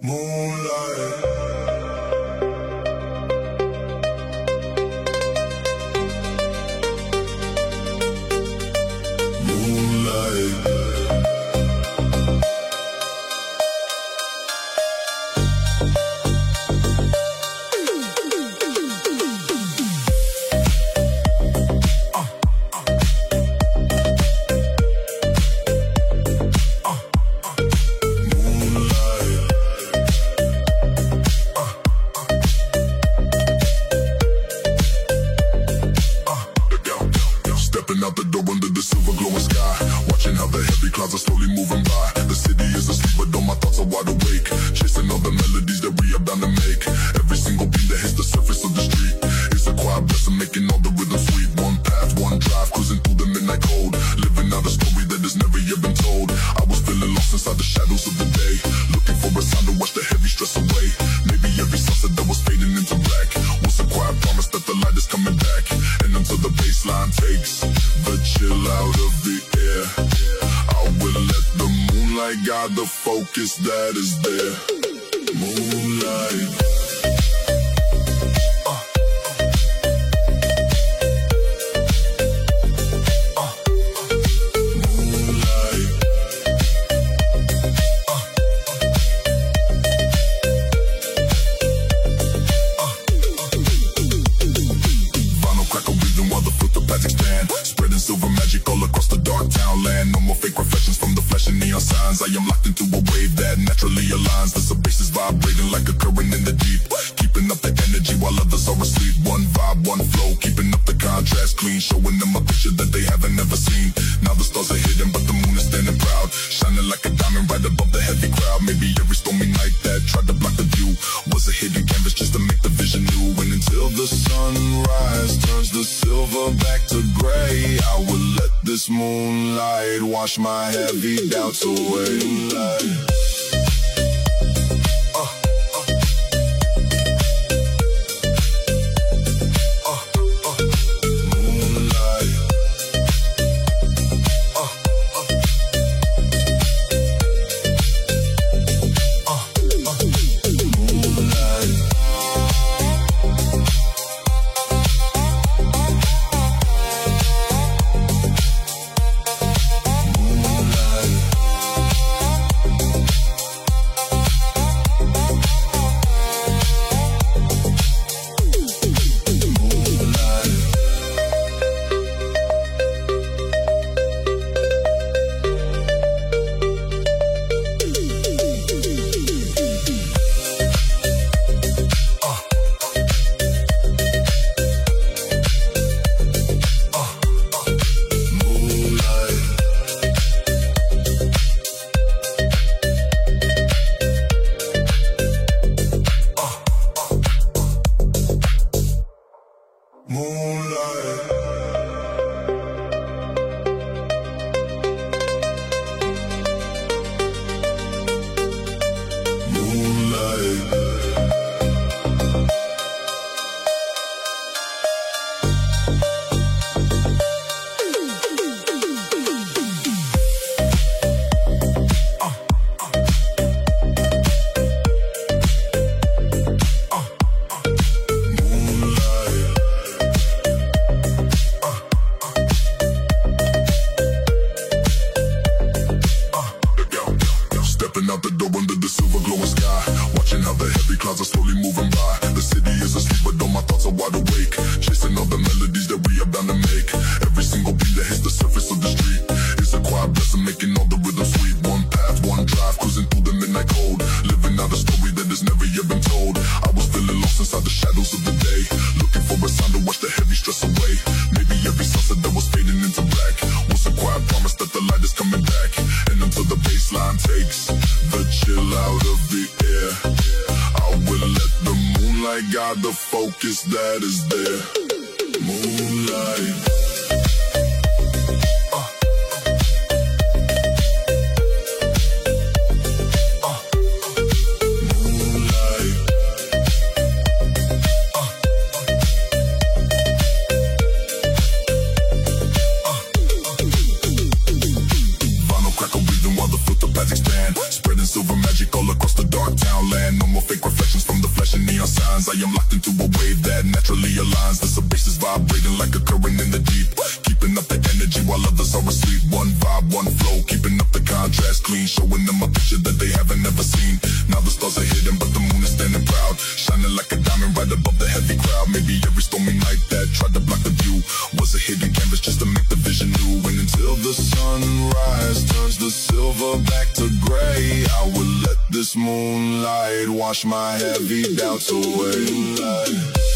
Moonlight. Out the door under the silver glowing sky, watching how the heavy clouds are slowly moving by. The city is asleep, but all my thoughts are wide awake, chasing all the melodies that we are bound to make. Every single beat that hits the surface of the street is a quiet blessing, making all the rhythm sweet. One path, one drive, cruising through the midnight cold, living out a story that has never yet been told. I was feeling lost inside the shadows of the day, looking for a sound to wash the heavy stress away. Maybe every sunset that was fading into black was a quiet promise that the light is coming back. And until the baseline takes the chill out of the air, I will let the moonlight guide the focus that is there. Moonlight. Silver magic all across the dark town land. No more fake reflections from the flesh and neon signs. I am locked into a wave that naturally aligns. The bass is vibrating like a current in the deep, keeping up the energy while others are asleep. One vibe, one flow, keeping up the contrast clean, showing them a picture that they haven't ever seen. Now the stars are hidden, but the moon is standing proud, shining like a diamond right above the heavy crowd. Maybe every stormy night that tried to block the view was a hidden canvas just to make the vision new. And until the sunrise turns the silver back to gray, I will let this moonlight wash my heavy doubts away. Moonlight. Out the door under the silver glowing sky, watching how the heavy clouds are slowly moving by. The city is asleep, but all my thoughts are wide awake, chasing all the melodies that we are bound to make. Every single beat that hits the surface of the street is a quiet blessing, making all the rhythm sweet. One path, one drive, cruising through the midnight cold, living out a story that has never yet been told. I was feeling lost inside the shadows of the day, looking for a sound to wash the heavy stress away. Maybe every sunset that was fading into black was a quiet promise that the light is coming back. And until the baseline takes the chill out of the air, I will let the moonlight guide the focus that is there. Moonlight. Spreading silver magic all across the dark town land. I am locked into a wave that naturally aligns. The bass is vibrating like a current in the deep, keeping up the energy while others are asleep. One vibe, one flow, keeping up the contrast clean, showing them a picture that they haven't ever seen. Now the stars are hidden, but the moon is standing proud, shining like a diamond right above the heavy crowd. Maybe every stormy night that tried to block the view was a hidden canvas just to make the vision new. And until the sunrise turns the silver back to gray, I will let this moonlight wash my heavy doubts away.